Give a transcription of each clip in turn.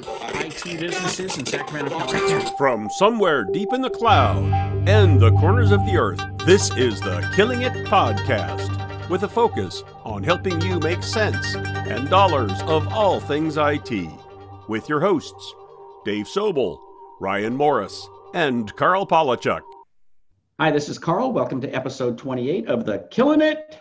IT businesses in Sacramento, California. From somewhere deep in the cloud and the corners of the earth, this is the Killing It Podcast, with a focus on helping you make sense and dollars of all things IT. With your hosts, Dave Sobel, Ryan Morris, and Carl Polachuk. Hi, this is Carl. Welcome to episode 28 of the Killing It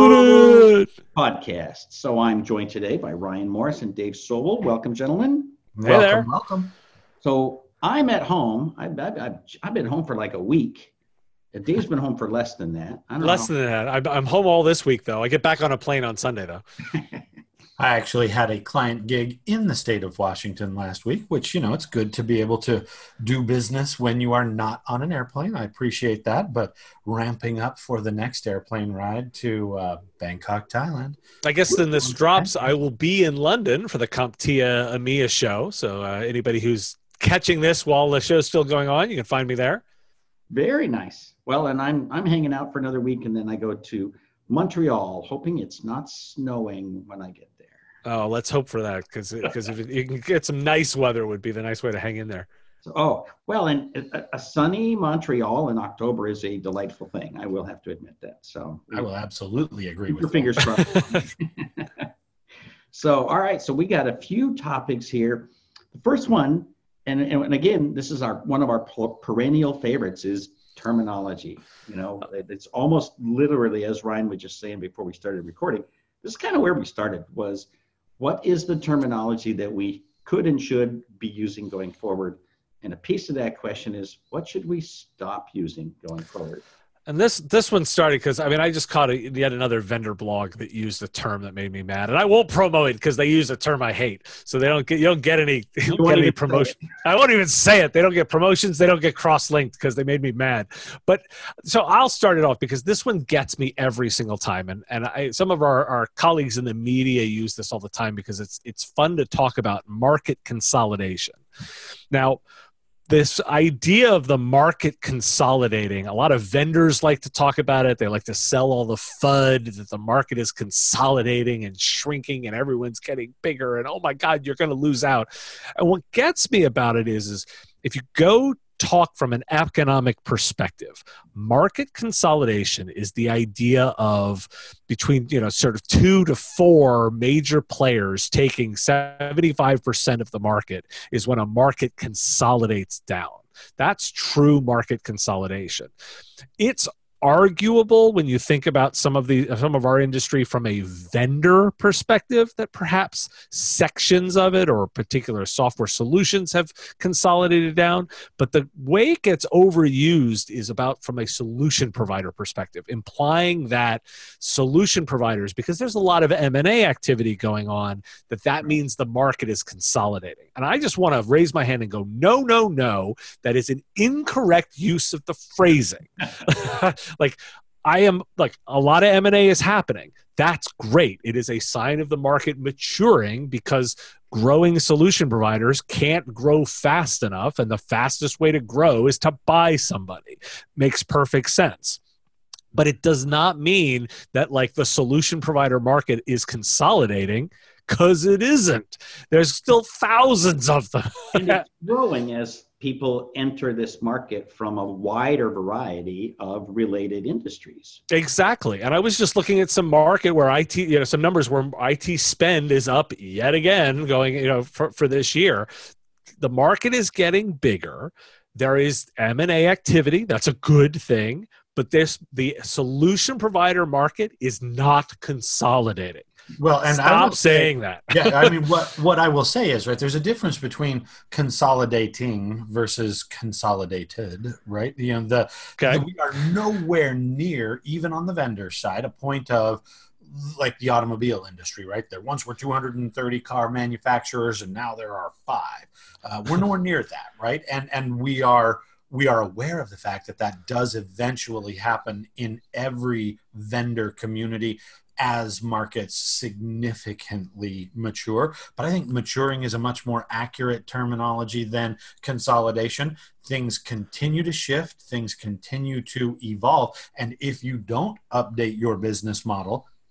Podcast. So I'm joined today by Ryan Morris and Dave Sobel. Welcome, gentlemen. Welcome. So I'm at home. I've been home for like a week. Dave's been home for less than that. Less than that. I'm home all this week, though. I get back on a plane on Sunday, though. I actually had a client gig in the state of Washington last week, which, it's good to be able to do business when you are not on an airplane. I appreciate that, but ramping up for the next airplane ride to Bangkok, Thailand. I guess when this drops, I will be in London for the CompTIA EMEA show. So anybody who's catching this while the show's still going on, you can find me there. Very nice. Well, and I'm hanging out for another week, and then I go to Montreal, hoping it's not snowing when I get there. Oh, let's hope for that, because if you can get some nice weather, would be the nice way to hang in there. And a sunny Montreal in October is a delightful thing. I will have to admit that. So I will absolutely agree with your fingers crossed. So, all right. So we got a few topics here. The first one, and again, this is one of our perennial favorites, is terminology. It's almost literally, as Ryan was just saying before we started recording, this is kind of where we started, was what is the terminology that we could and should be using going forward? And a piece of that question is, what should we stop using going forward? And this one started because, I just caught yet another vendor blog that used a term that made me mad. And I won't promote it because they use a term I hate. So you don't get any promotion. I won't even say it. They don't get promotions. They don't get cross-linked because they made me mad. But so I'll start it off because this one gets me every single time. And some of our colleagues in the media use this all the time because it's fun to talk about market consolidation. Now, this idea of the market consolidating, a lot of vendors like to talk about it. They like to sell all the FUD that the market is consolidating and shrinking and everyone's getting bigger and, oh my God, you're going to lose out. And what gets me about it is if you go talk from an economic perspective, market consolidation is the idea of between, sort of 2 to 4 major players taking 75% of the market is when a market consolidates down. That's true market consolidation. It's arguable when you think about some of our industry from a vendor perspective that perhaps sections of it or particular software solutions have consolidated down. But the way it gets overused is about from a solution provider perspective, implying that solution providers, because there's a lot of M&A activity going on, that means the market is consolidating. And I just want to raise my hand and go, no, that is an incorrect use of the phrasing. A lot of M&A is happening. That's great. It is a sign of the market maturing because growing solution providers can't grow fast enough, and the fastest way to grow is to buy somebody. Makes perfect sense. But it does not mean that the solution provider market is consolidating, because it isn't. There's still thousands of them. And it's growing as people enter this market from a wider variety of related industries. Exactly. And I was just looking at some market where IT, some numbers where IT spend is up yet again going, for this year. The market is getting bigger. There is M&A activity. That's a good thing. But the solution provider market is not consolidating. Well, and stop saying that. Yeah, what I will say is, right, there's a difference between consolidating versus consolidated, right? We are nowhere near, even on the vendor side, a point of like the automobile industry, right? There once were 230 car manufacturers, and now there are 5. We're nowhere near that, right? And we are aware of the fact that does eventually happen in every vendor community as markets significantly mature. But I think maturing is a much more accurate terminology than consolidation. Things continue to shift, things continue to evolve. And if you don't update your business model,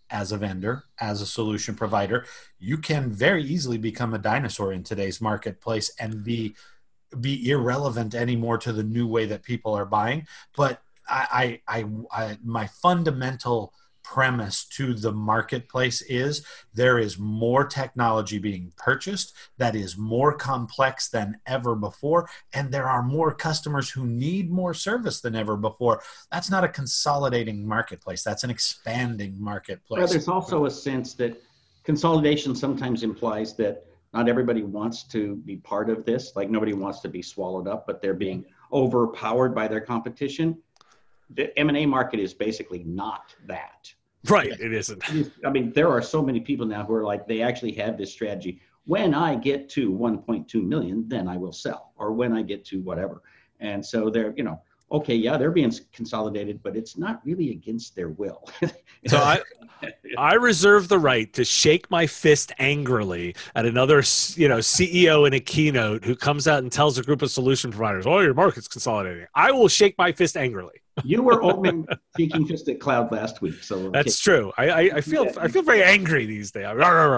as a vendor, as a solution provider, you can very easily become a dinosaur in today's marketplace and be irrelevant anymore to the new way that people are buying. But my fundamental premise to the marketplace is there is more technology being purchased that is more complex than ever before, and there are more customers who need more service than ever before. That's not a consolidating marketplace. That's an expanding marketplace. Well, there's also a sense that consolidation sometimes implies that not everybody wants to be part of this. Like nobody wants to be swallowed up, but they're being overpowered by their competition. The M&A market is basically not that. Right, it isn't. I mean, there are so many people now who are like, they actually have this strategy. When I get to 1.2 million, then I will sell, or when I get to whatever. And so they're, okay, yeah, they're being consolidated, but it's not really against their will. So I reserve the right to shake my fist angrily at another, CEO in a keynote who comes out and tells a group of solution providers, "Oh, your market's consolidating." I will shake my fist angrily. You were opening shaking fist at Cloud last week, so that's true. I feel very angry these days.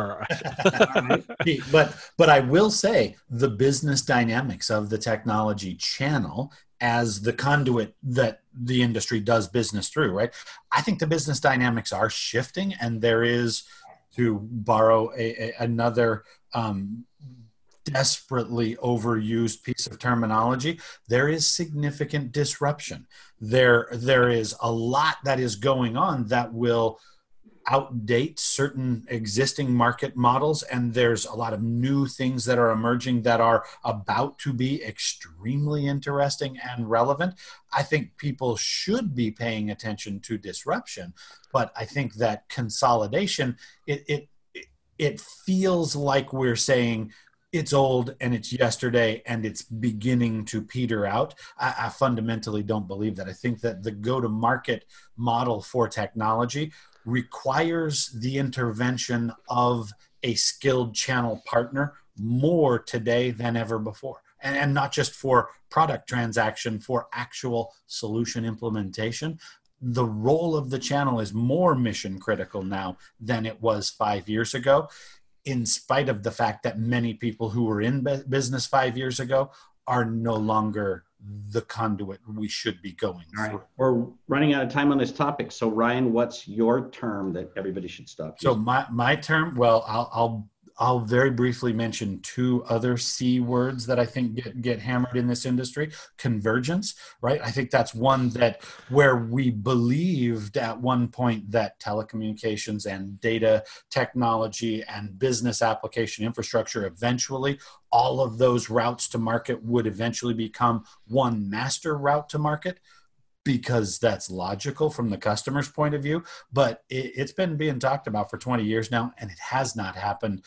But I will say the business dynamics of the technology channel as the conduit that the industry does business through, right? I think the business dynamics are shifting, and there is, to borrow another desperately overused piece of terminology, there is significant disruption. There is a lot that is going on that will outdate certain existing market models, and there's a lot of new things that are emerging that are about to be extremely interesting and relevant. I think people should be paying attention to disruption, but I think that consolidation, it feels like we're saying it's old and it's yesterday and it's beginning to peter out. I fundamentally don't believe that. I think that the go-to-market model for technology requires the intervention of a skilled channel partner more today than ever before. And not just for product transaction, for actual solution implementation. The role of the channel is more mission critical now than it was 5 years ago, in spite of the fact that many people who were in business 5 years ago are no longer the conduit we should be going through. All right. We're running out of time on this topic. So Ryan, what's your term that everybody should stop using? So my term, well, I'll very briefly mention two other C words that I think get hammered in this industry. Convergence, right? I think that's one that where we believed at one point that telecommunications and data technology and business application infrastructure, eventually all of those routes to market would eventually become one master route to market, because that's logical from the customer's point of view. But it's been being talked about for 20 years now, and it has not happened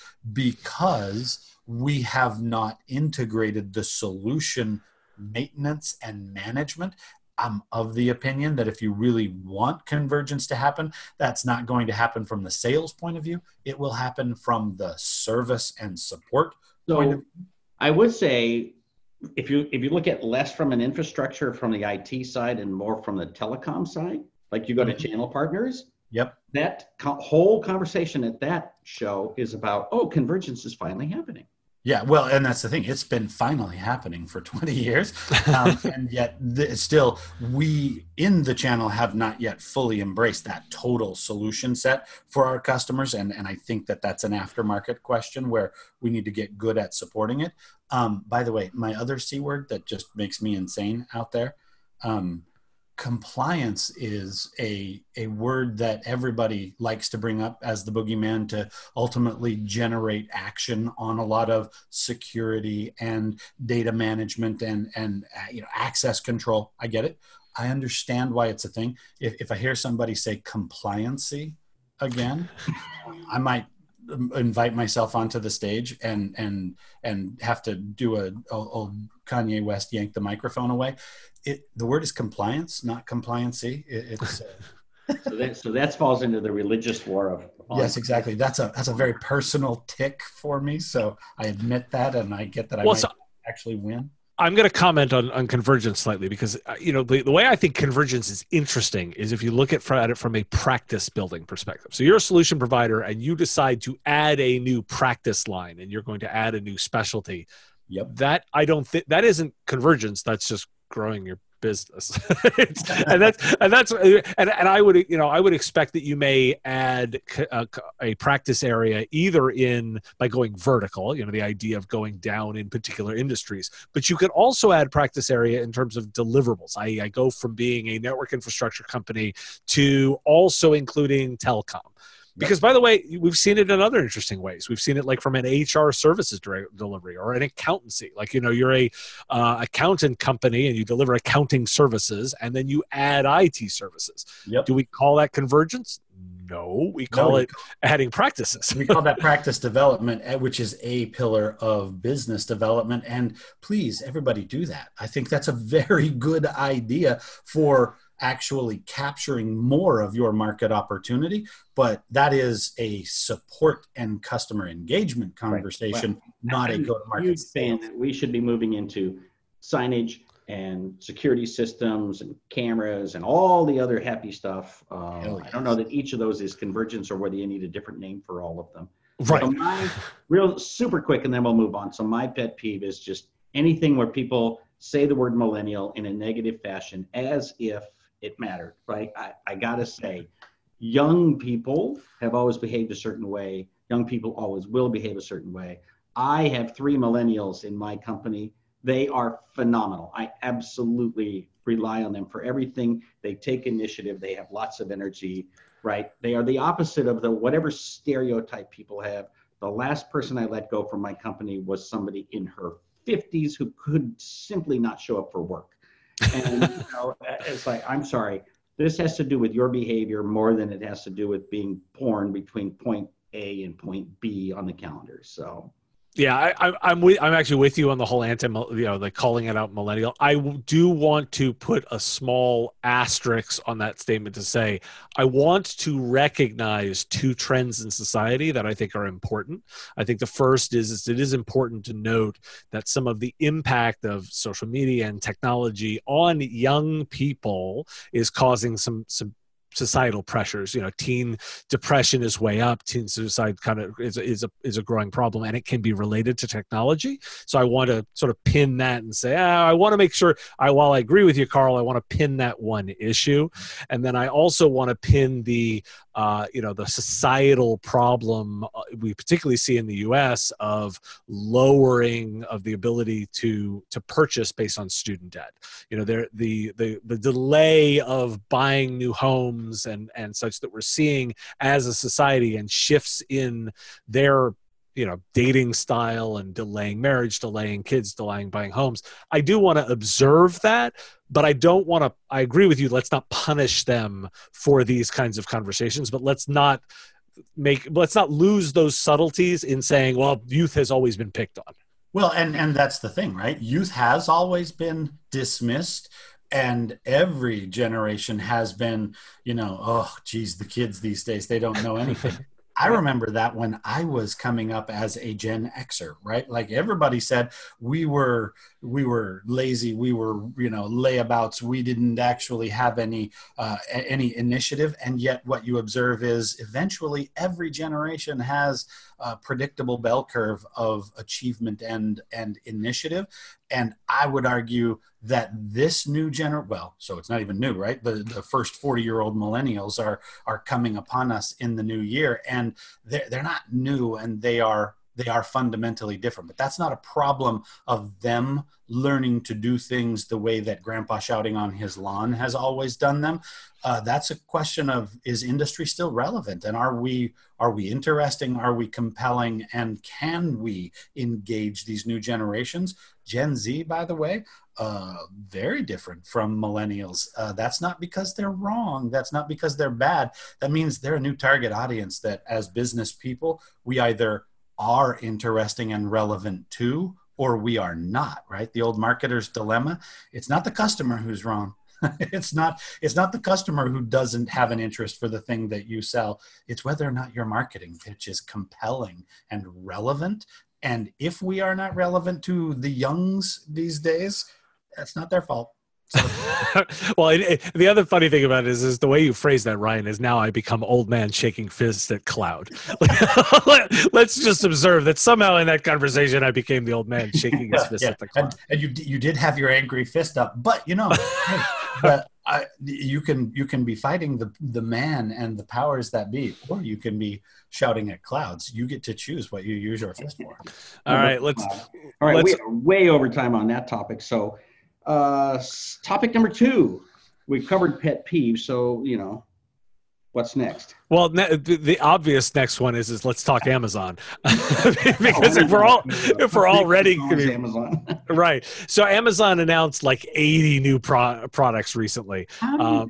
because we have not integrated the solution maintenance and management. I'm of the opinion that if you really want convergence to happen, that's not going to happen from the sales point of view. It will happen from the service and support point of view. I would say, if you look at less from an infrastructure from the IT side and more from the telecom side, like you go to channel partners, yep, that whole conversation at that show is about, convergence is finally happening. Yeah, well, and that's the thing. It's been finally happening for 20 years. And yet still, we in the channel have not yet fully embraced that total solution set for our customers. And I think that that's an aftermarket question where we need to get good at supporting it. By the way, my other C word that just makes me insane out there, compliance is a word that everybody likes to bring up as the boogeyman to ultimately generate action on a lot of security and data management and access control. I get it. I understand why it's a thing. If I hear somebody say compliancy again, I might invite myself onto the stage and have to do a Kanye West yank the microphone away. The word is compliance, not compliancy. So that falls into the religious war of. Yes, exactly. That's a very personal tick for me. So I admit that, and I get that I might actually win. I'm going to comment on convergence slightly because, the way I think convergence is interesting is if you look at it from a practice building perspective. So you're a solution provider and you decide to add a new practice line and you're going to add a new specialty. Yep. That I don't think that isn't convergence. That's just growing your business. and I would expect that you may add a practice area either by going vertical, the idea of going down in particular industries, but you could also add practice area in terms of deliverables. I go from being a network infrastructure company to also including telecom. Because, by the way, we've seen it in other interesting ways. We've seen it like from an HR services delivery or an accountancy. Like, you're a accountant company and you deliver accounting services and then you add IT services. Yep. Do we call that convergence? No, we call it adding practices. We call that practice development, which is a pillar of business development. And please, everybody do that. I think that's a very good idea for actually capturing more of your market opportunity, but that is a support and customer engagement conversation, not a go-to-market saying that we should be moving into signage and security systems and cameras and all the other happy stuff. I don't know that each of those is convergence or whether you need a different name for all of them. Right. So my real super quick, and then we'll move on. So my pet peeve is just anything where people say the word millennial in a negative fashion as if it mattered, right? I gotta say, young people have always behaved a certain way. Young people always will behave a certain way. I have 3 millennials in my company. They are phenomenal. I absolutely rely on them for everything. They take initiative. They have lots of energy, right? They are the opposite of whatever stereotype people have. The last person I let go from my company was somebody in her 50s who could simply not show up for work. And it's like, I'm sorry, this has to do with your behavior more than it has to do with being born between point A and point B on the calendar. So yeah, I'm actually with you on the whole like calling it out millennial. I do want to put a small asterisk on that statement to say I want to recognize 2 trends in society that I think are important. I think the first is it is important to note that some of the impact of social media and technology on young people is causing some societal pressures. Teen depression is way up. Teen suicide kind of is a growing problem, and it can be related to technology. So I want to sort of pin that and say, I want to make sure. While I agree with you, Carl, I want to pin that one issue, and then I also want to pin the societal problem we particularly see in the U.S. of lowering of the ability to purchase based on student debt. The delay of buying new homes and such that we're seeing as a society and shifts in their dating style and delaying marriage, delaying kids, delaying buying homes. I do want to observe that, but I don't want to, I agree with you, let's not punish them for these kinds of conversations, but let's not lose those subtleties in saying, well, youth has always been picked on. Well, and that's the thing, right? Youth has always been dismissed. And every generation has been, oh, geez, the kids these days, they don't know anything. I remember that when I was coming up as a Gen Xer, right? Like everybody said, we were lazy, we were, layabouts. We didn't actually have any initiative. And yet what you observe is eventually every generation has a predictable bell curve of achievement and initiative. And I would argue that this new so it's not even new, right? The first 40-year-old millennials are coming upon us in the new year, and they're not new, and they are fundamentally different. But that's not a problem of them learning to do things the way that Grandpa shouting on his lawn has always done them. That's a question of, is industry still relevant? And are we interesting? Are we compelling? And can we engage these new generations? Gen Z, by the way, very different from millennials. That's not because they're wrong. That's not because they're bad. That means they're a new target audience that as business people, we either are interesting and relevant to, or we are not, right? The old marketer's dilemma. It's not the customer who's wrong. It's not the customer who doesn't have an interest for the thing that you sell. It's whether or not your marketing pitch is compelling and relevant And if we are not relevant to the youngs these days, that's not their fault. So. Well, the other funny thing about it is the way you phrase that, Ryan, is now I become old man shaking fists at cloud. Let's just observe that somehow in that conversation I became the old man shaking his fist at the cloud. And you did have your angry fist up, but you can be fighting the man and the powers that be, or you can be shouting at clouds. You get to choose what you use your fist for. All right, we are way over time on that topic. So, topic number 2, we've covered pet peeves. So, what's next? Well, the obvious next one is let's talk Amazon, because if we're already Amazon, right? So Amazon announced like 80 new products recently. How?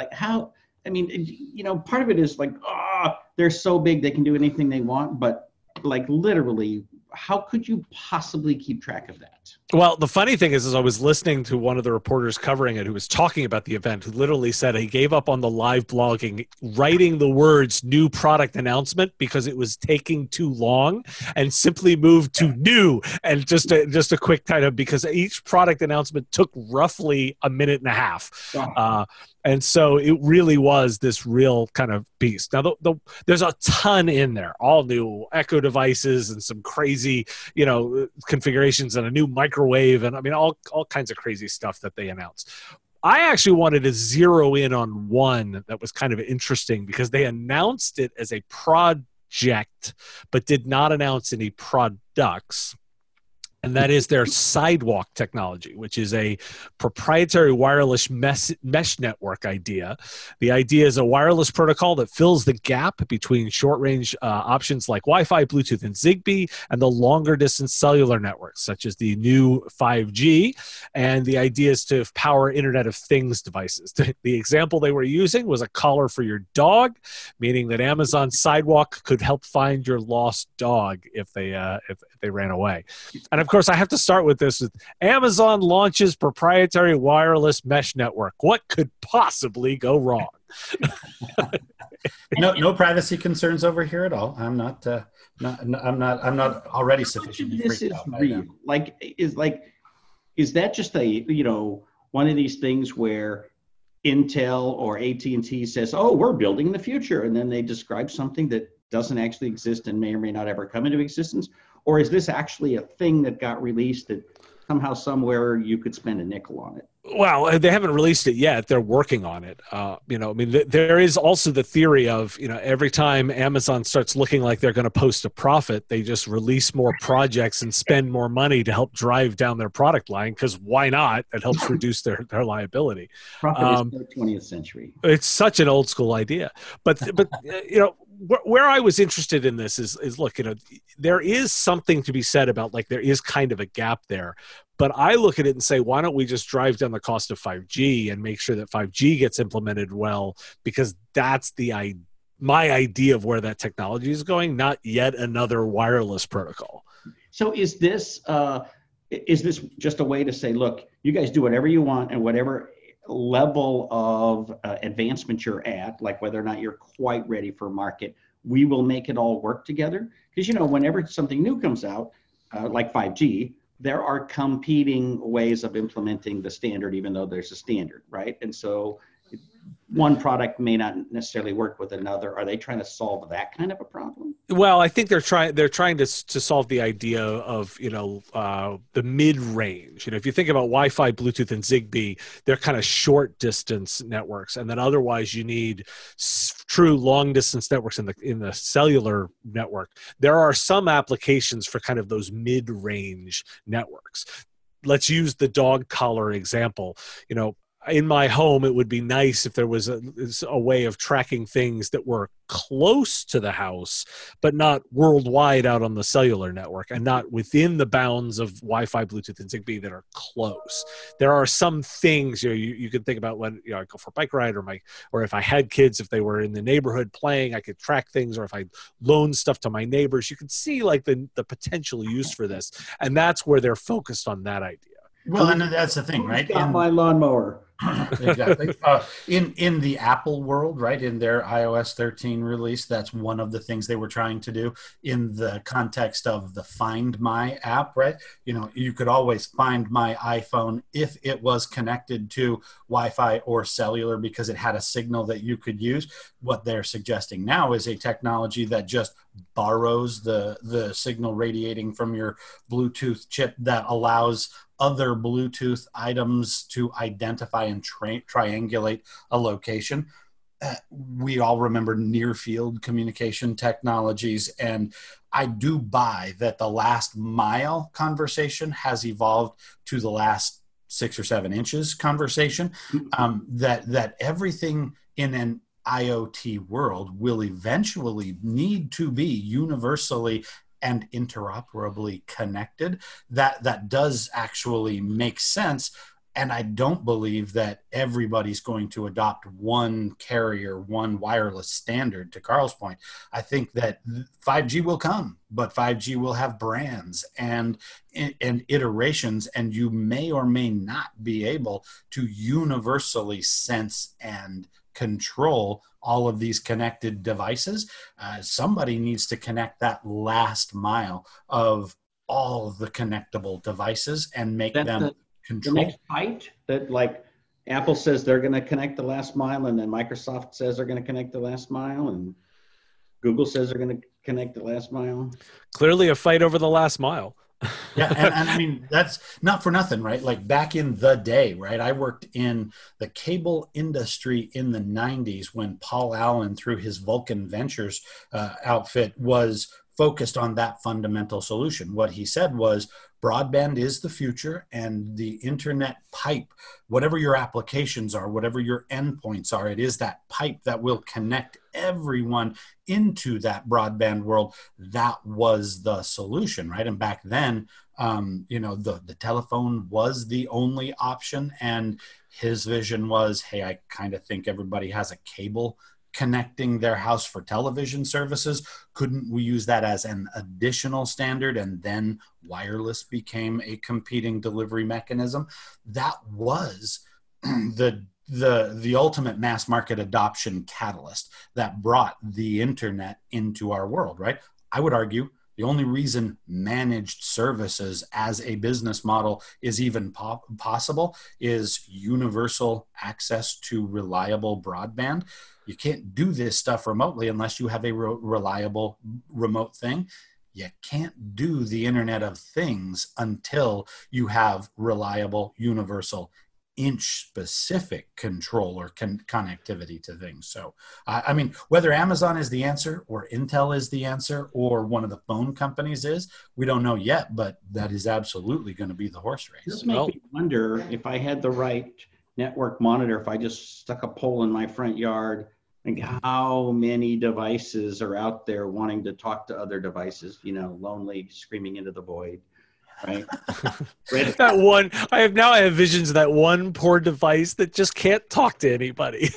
I mean, part of it is like, they're so big they can do anything they want, but like literally, how could you possibly keep track of that? Well, the funny thing is I was listening to one of the reporters covering it who was talking about the event, who literally said he gave up on the live blogging, writing the words new product announcement because it was taking too long, and simply moved to new. And just a quick kind of, because each product announcement took roughly a minute and a half. And so it really was this real kind of beast. Now, there's a ton in there, all new Echo devices and some crazy, configurations and a new microwave. And I mean, all kinds of crazy stuff that they announced. I actually wanted to zero in on one that was kind of interesting because they announced it as a project, but did not announce any products. And that is their Sidewalk technology, which is a proprietary wireless mesh network idea. The idea is a wireless protocol that fills the gap between short-range options like Wi-Fi, Bluetooth, and Zigbee, and the longer-distance cellular networks, such as the new 5G. And the idea is to power Internet of Things devices. The example they were using was a collar for your dog, meaning that Amazon Sidewalk could help find your lost dog if they ran away. And of course, I have to start with this. Amazon launches proprietary wireless mesh network. What could possibly go wrong? No privacy concerns over here at all. I'm not already sufficiently freaked out. Real. Is that just one of these things where Intel or AT&T says, "Oh, we're building the future," and then they describe something that doesn't actually exist and may or may not ever come into existence? Or is this actually a thing that got released that somehow, somewhere, you could spend a nickel on it? Well, they haven't released it yet. They're working on it. There is also the theory of, every time Amazon starts looking like they're going to post a profit, they just release more projects and spend more money to help drive down their product line. Because why not? It helps reduce their liability. Profit is the 20th century. It's such an old school idea. But where I was interested in this is look, there is something to be said about there is kind of a gap there. But I look at it and say, why don't we just drive down the cost of 5G and make sure that 5G gets implemented well? Because that's my idea of where that technology is going, not yet another wireless protocol. So is this just a way to say, look, you guys do whatever you want and whatever level of advancement you're at, like whether or not you're quite ready for market, we will make it all work together? Because, whenever something new comes out, like 5G, there are competing ways of implementing the standard, even though there's a standard, right? And so one product may not necessarily work with another. Are they trying to solve that kind of a problem? Well, I think they're trying to solve the idea of, the mid-range. If you think about Wi-Fi, Bluetooth, and Zigbee, they're kind of short distance networks. And then otherwise you need true long distance networks in the cellular network. There are some applications for kind of those mid-range networks. Let's use the dog collar example. In my home, it would be nice if there was a way of tracking things that were close to the house, but not worldwide out on the cellular network, and not within the bounds of Wi-Fi, Bluetooth, and Zigbee that are close. There are some things you can think about when I go for a bike ride, or if I had kids, if they were in the neighborhood playing, I could track things, or if I loan stuff to my neighbors, you could see the potential use for this, and that's where they're focused on that idea. Well, and that's the thing, right? Got my lawnmower. Exactly. In the Apple world, right, in their iOS 13 release, that's one of the things they were trying to do in the context of the Find My app, right? You could always find my iPhone if it was connected to Wi-Fi or cellular because it had a signal that you could use. What they're suggesting now is a technology that just borrows the signal radiating from your Bluetooth chip that allows other Bluetooth items to identify and triangulate a location. We all remember near field communication technologies, and I do buy that the last mile conversation has evolved to the last 6 or 7 inches conversation. That everything in an IoT world will eventually need to be universally and interoperably connected. That does actually make sense. And I don't believe that everybody's going to adopt one carrier, one wireless standard, to Carl's point. I think that 5G will come, but 5G will have brands and iterations, and you may or may not be able to universally sense and control all of these connected devices. Somebody needs to connect that last mile of all the connectable devices and make them control. The next fight that, like, Apple says they're going to connect the last mile, and then Microsoft says they're going to connect the last mile, and Google says they're going to connect the last mile. Clearly a fight over the last mile. Yeah, and I mean, that's not for nothing, right? Like back in the day, right? I worked in the cable industry in the 90s when Paul Allen, through his Vulcan Ventures outfit, was focused on that fundamental solution. What he said was, broadband is the future, and the internet pipe, whatever your applications are, whatever your endpoints are, it is that pipe that will connect everyone into that broadband world. That was the solution, right? And back then, the telephone was the only option, and his vision was, hey, I kind of think everybody has a cable connecting their house for television services. Couldn't we use that as an additional standard? And then wireless became a competing delivery mechanism. That was the ultimate mass market adoption catalyst that brought the internet into our world, right? I would argue the only reason managed services as a business model is even possible is universal access to reliable broadband. You can't do this stuff remotely unless you have a reliable remote thing. You can't do the Internet of Things until you have reliable, universal, inch-specific control or connectivity to things. So, I mean, whether Amazon is the answer or Intel is the answer or one of the phone companies is, we don't know yet, but that is absolutely going to be the horse race. This makes me wonder, if I had the right network monitor, if I just stuck a pole in my front yard, like how many devices are out there wanting to talk to other devices, lonely, screaming into the void. Right. That one, I have visions of that one poor device that just can't talk to anybody.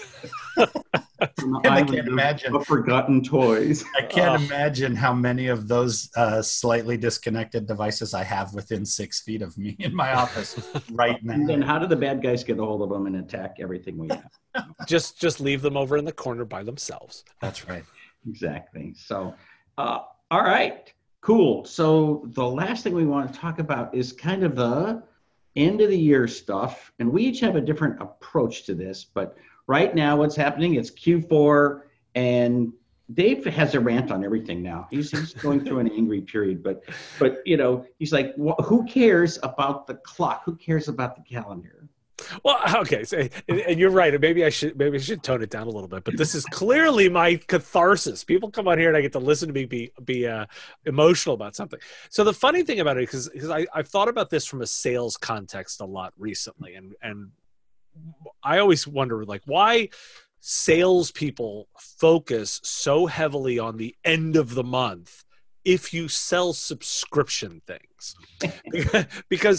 I can't imagine forgotten toys. I can't imagine how many of those slightly disconnected devices I have within 6 feet of me in my office right now. And then how do the bad guys get a hold of them and attack everything we have? Just leave them over in the corner by themselves. That's right. Exactly. So, all right. Cool. So the last thing we want to talk about is kind of the end of the year stuff. And we each have a different approach to this. But right now what's happening, it's Q4, and Dave has a rant on everything now. He's going through an angry period. But he's like, who cares about the clock? Who cares about the calendar? Well, okay, so, and you're right. Maybe I should tone it down a little bit. But this is clearly my catharsis. People come on here and I get to listen to me be emotional about something. So the funny thing about it, because I've thought about this from a sales context a lot recently, and I always wonder, like, why salespeople focus so heavily on the end of the month if you sell subscription things, because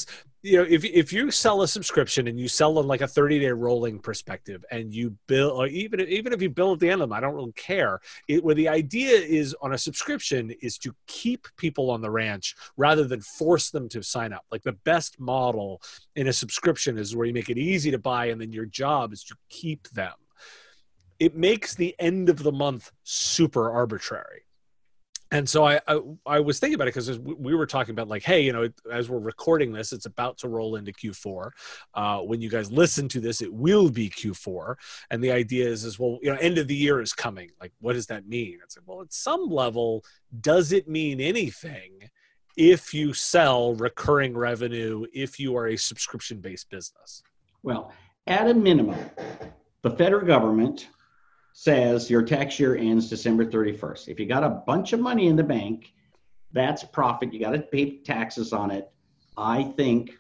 if you sell a subscription and you sell on like a 30-day rolling perspective, and you bill, or even if you bill at the end of them, I don't really care. Where the idea is on a subscription is to keep people on the ranch rather than force them to sign up. Like the best model in a subscription is where you make it easy to buy, and then your job is to keep them. It makes the end of the month super arbitrary. And so I was thinking about it because we were talking about like, hey, as we're recording this, it's about to roll into Q4. When you guys listen to this, it will be Q4. And the idea is well, end of the year is coming. Like, what does that mean? It's like, well, at some level, does it mean anything if you sell recurring revenue, if you are a subscription-based business? Well, at a minimum, the federal government says your tax year ends December 31st. If you got a bunch of money in the bank, that's profit. You got to pay taxes on it. I think,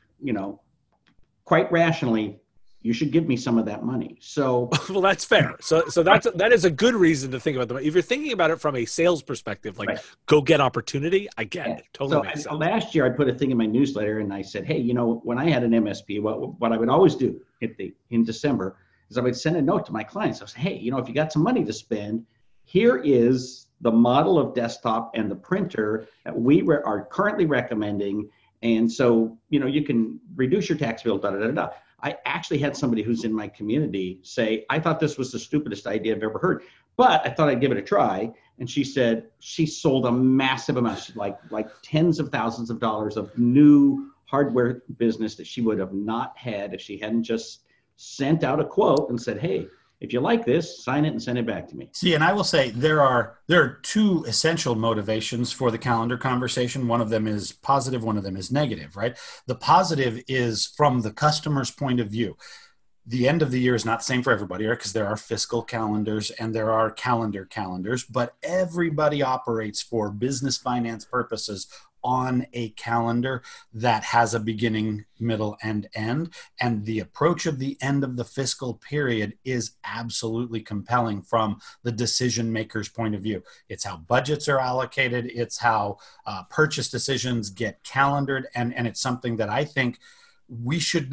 quite rationally, you should give me some of that money. So, well, that's fair. So that is a good reason to think about the money. If you're thinking about it from a sales perspective, like go get opportunity, I get it. Totally makes sense. Last year I put a thing in my newsletter and I said, hey, when I had an MSP, what I would always do in December is I would send a note to my clients. I would say, hey, if you got some money to spend, here is the model of desktop and the printer that we are currently recommending. And so, you can reduce your tax bill, I actually had somebody who's in my community say, I thought this was the stupidest idea I've ever heard, but I thought I'd give it a try. And she said she sold a massive amount, like tens of thousands of dollars of new hardware business that she would have not had if she hadn't just sent out a quote and said, hey, if you like this, sign it and send it back to me. See, and I will say there are two essential motivations for the calendar conversation. One of them is positive, one of them is negative, right? The positive is from the customer's point of view. The end of the year is not the same for everybody, right? Because there are fiscal calendars and there are calendars, but everybody operates for business finance purposes on a calendar that has a beginning, middle, and end. And the approach of the end of the fiscal period is absolutely compelling from the decision maker's point of view. It's how budgets are allocated. It's how purchase decisions get calendared. And it's something that I think we should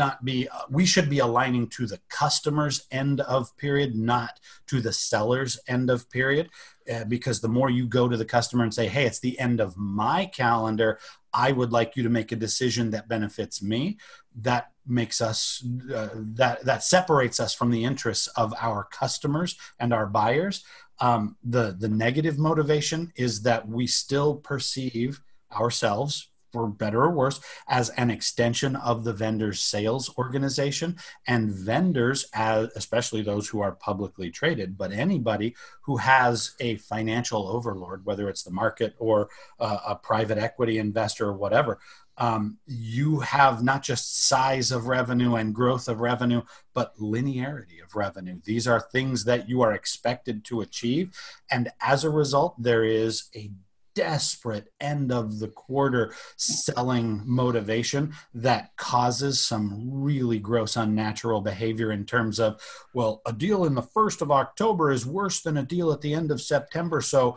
be aligning to the customer's end of period, not to the seller's end of period. Because the more you go to the customer and say, hey, it's the end of my calendar, I would like you to make a decision that benefits me, that makes us, that separates us from the interests of our customers and our buyers. The negative motivation is that we still perceive ourselves, for better or worse, as an extension of the vendor's sales organization. And vendors, especially those who are publicly traded, but anybody who has a financial overlord, whether it's the market or a private equity investor or whatever, you have not just size of revenue and growth of revenue, but linearity of revenue. These are things that you are expected to achieve. And as a result, there is a desperate end of the quarter selling motivation that causes some really gross unnatural behavior in terms of, well, a deal in the 1st of October is worse than a deal at the end of September. So,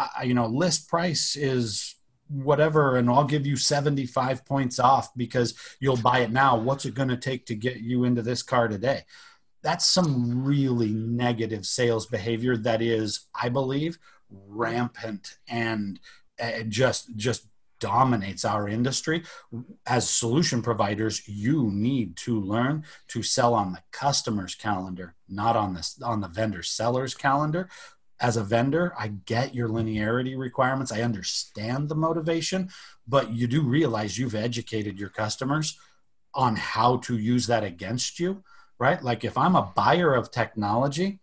list price is whatever, and I'll give you 75 points off because you'll buy it now. What's it going to take to get you into this car today? That's some really negative sales behavior that is, I believe, rampant and just dominates our industry. As solution providers, you need to learn to sell on the customer's calendar, not on the vendor seller's calendar. As a vendor, I get your linearity requirements. I understand the motivation, but you do realize you've educated your customers on how to use that against you, right? Like if I'm a buyer of technology,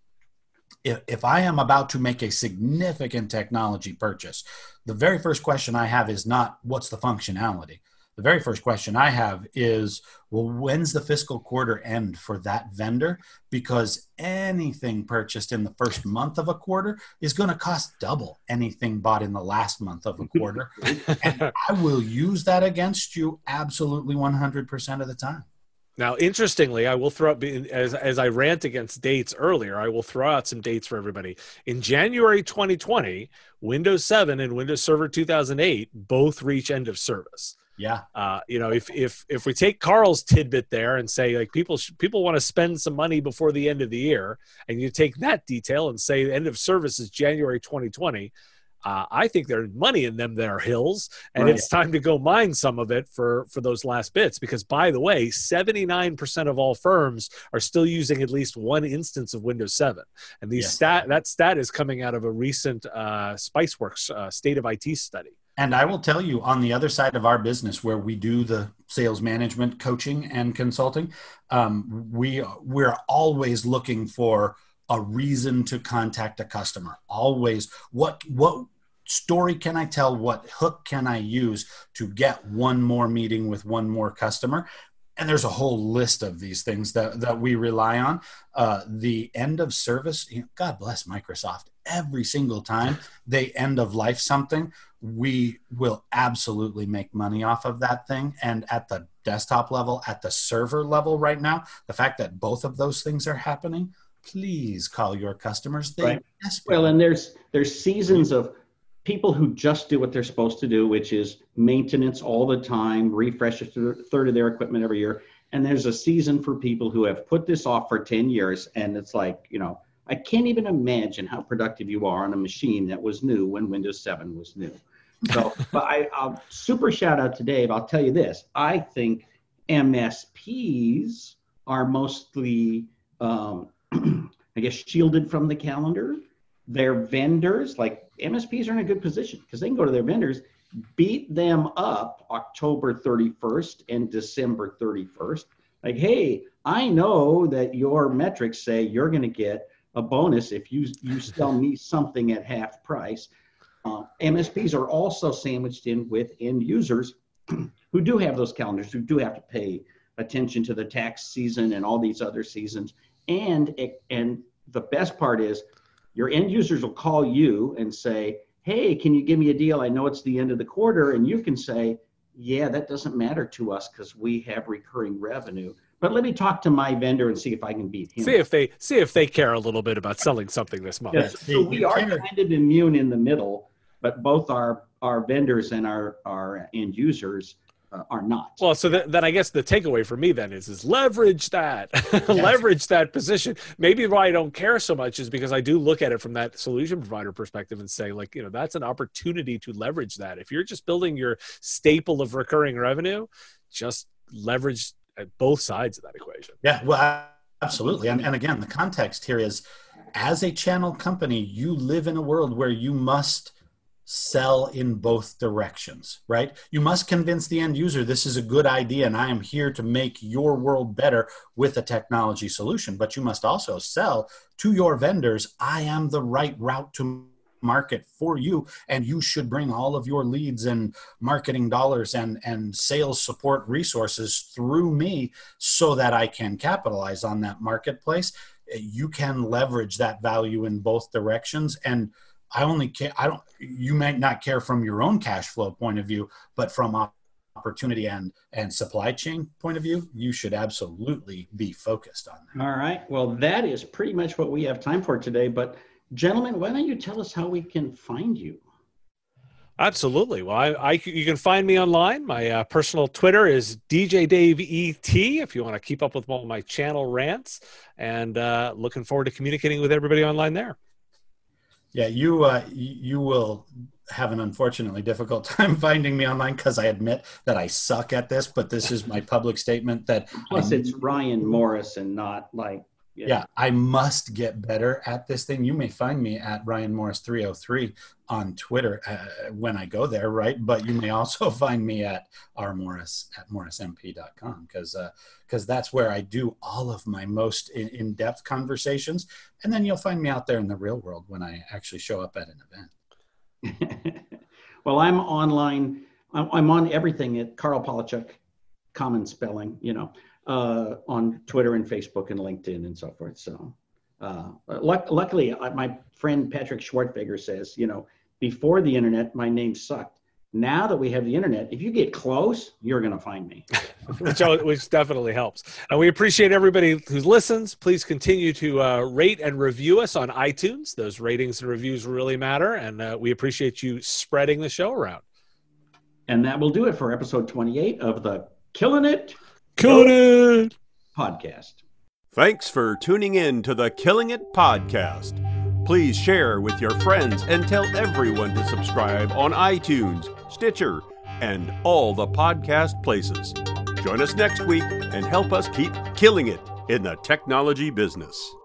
if I am about to make a significant technology purchase, the very first question I have is not what's the functionality. The very first question I have is, well, when's the fiscal quarter end for that vendor? Because anything purchased in the first month of a quarter is going to cost double anything bought in the last month of a quarter. And I will use that against you absolutely 100% of the time. Now, interestingly, I will throw up, as I rant against dates earlier, I will throw out some dates for everybody. In January 2020, Windows 7 and Windows Server 2008 both reach end of service. Yeah. If we take Carl's tidbit there and say like people want to spend some money before the end of the year, and you take that detail and say the end of service is January 2020, I think there's money in them there hills, and It's time to go mine some of it for those last bits. Because by the way, 79% of all firms are still using at least one instance of Windows 7, and that stat is coming out of a recent Spiceworks State of IT study. And I will tell you, on the other side of our business, where we do the sales management coaching and consulting, we're always looking for a reason to contact a customer. Always, what story can I tell? What hook can I use to get one more meeting with one more customer? And there's a whole list of these things that we rely on. The end of service, God bless Microsoft. Every single time they end of life something, we will absolutely make money off of that thing. And at the desktop level, at the server level right now, the fact that both of those things are happening, please call your customers. Well, and there's seasons of people who just do what they're supposed to do, which is maintenance all the time, refresh a third of their equipment every year. And there's a season for people who have put this off for 10 years. And it's like, I can't even imagine how productive you are on a machine that was new when Windows 7 was new. So, but I'll super shout out to Dave. I'll tell you this. I think MSPs are mostly, shielded from the calendar. Their vendors, like MSPs, are in a good position because they can go to their vendors, beat them up October 31st and December 31st. Like, hey, I know that your metrics say you're going to get a bonus if you sell me something at half price. MSPs are also sandwiched in with end users who do have those calendars, who do have to pay attention to the tax season and all these other seasons. And the best part is your end users will call you and say, hey, can you give me a deal? I know it's the end of the quarter. And you can say, yeah, that doesn't matter to us because we have recurring revenue. But let me talk to my vendor and see if I can beat him. See if they care a little bit about selling something this month. Yes, so we are kind of immune in the middle, but both our vendors and our end users are not. Well, so then I guess the takeaway for me then is leverage that, leverage that position. Maybe why I don't care so much is because I do look at it from that solution provider perspective and say, like, that's an opportunity to leverage that. If you're just building your staple of recurring revenue, just leverage at both sides of that equation. Yeah, well, absolutely. And again, the context here is, as a channel company, you live in a world where you must sell in both directions, right? You must convince the end user this is a good idea and I am here to make your world better with a technology solution. But you must also sell to your vendors, I am the right route to market for you, and you should bring all of your leads and marketing dollars and sales support resources through me so that I can capitalize on that marketplace. You can leverage that value in both directions. And you might not care from your own cash flow point of view, but from opportunity and supply chain point of view, you should absolutely be focused on that. All right. Well, that is pretty much what we have time for today. But gentlemen, why don't you tell us how we can find you? Absolutely. Well, you can find me online. My personal Twitter is DJDaveET if you want to keep up with all my channel rants, and looking forward to communicating with everybody online there. Yeah, you will have an unfortunately difficult time finding me online because I admit that I suck at this, but this is my public statement that plus it's Ryan Morris and not like I must get better at this thing. You may find me at Ryan Morris 303 on Twitter when I go there, right? But you may also find me at rmorris@morrismp.com because that's where I do all of my most in-depth conversations. And then you'll find me out there in the real world when I actually show up at an event. Well, I'm online. I'm on everything at Carl Palachuk, common spelling, on Twitter and Facebook and LinkedIn and so forth. So luckily, my friend Patrick Schwartfeger says, before the internet, my name sucked. Now that we have the internet, if you get close, you're going to find me. which definitely helps. And we appreciate everybody who listens. Please continue to rate and review us on iTunes. Those ratings and reviews really matter. And we appreciate you spreading the show around. And that will do it for episode 28 of the Killing It podcast. Thanks for tuning in to the Killing It podcast. Please share with your friends and tell everyone to subscribe on iTunes, Stitcher, and all the podcast places. Join us next week and help us keep killing it in the technology business.